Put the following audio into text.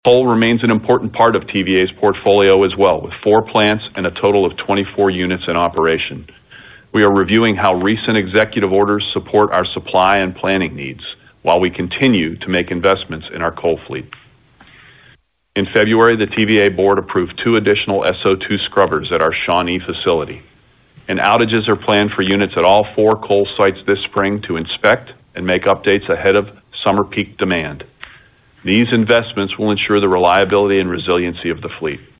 Coal remains an important part of TVA's portfolio as well, with 4 plants and a total of 24 units in operation. We are reviewing how recent executive orders support our supply and planning needs, while we continue to make investments in our coal fleet. In February, the TVA board approved 2 additional SO2 scrubbers at our Shawnee facility, and outages are planned for units at all 4 coal sites this spring to inspect and make updates ahead of summer peak demand. These investments will ensure the reliability and resiliency of the fleet.